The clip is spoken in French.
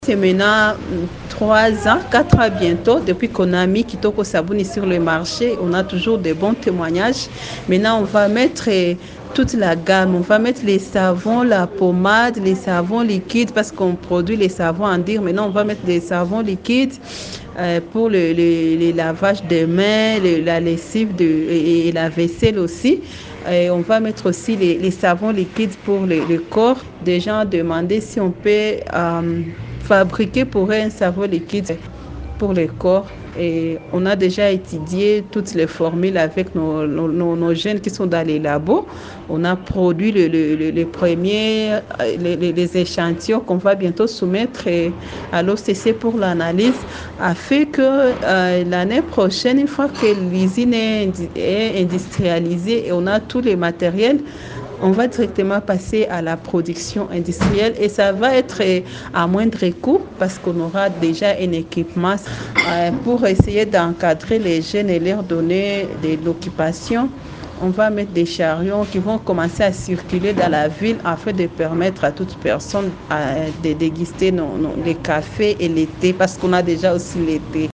C'est maintenant 3 ans, 4 ans bientôt, depuis qu'on a mis Kitoko Sabuni sur le marché. On a toujours de bons témoignages. Maintenant, on va mettre toute la gamme. On va mettre les savons, la pommade, les savons liquides parce qu'on produit les savons en dire. Maintenant, on va mettre des savons liquides pour les lavages des mains, la lessive et la vaisselle aussi. Et on va mettre aussi les savons liquides pour le corps. Des gens ont demandé si on peut fabriquer pour eux un savon liquide pour le corps. Et on a déjà étudié toutes les formules avec nos jeunes qui sont dans les labos. On a produit les premiers, les échantillons qu'on va bientôt soumettre à l'OCC pour l'analyse, afin que l'année prochaine, une fois que l'usine est industrialisée et on a tous les matériels, on va directement passer à la production industrielle et ça va être à moindre coût parce qu'on aura déjà un équipement pour essayer d'encadrer les jeunes et leur donner de l'occupation. On va mettre des chariots qui vont commencer à circuler dans la ville afin de permettre à toute personne de déguster les cafés et les thés parce qu'on a déjà aussi les thés.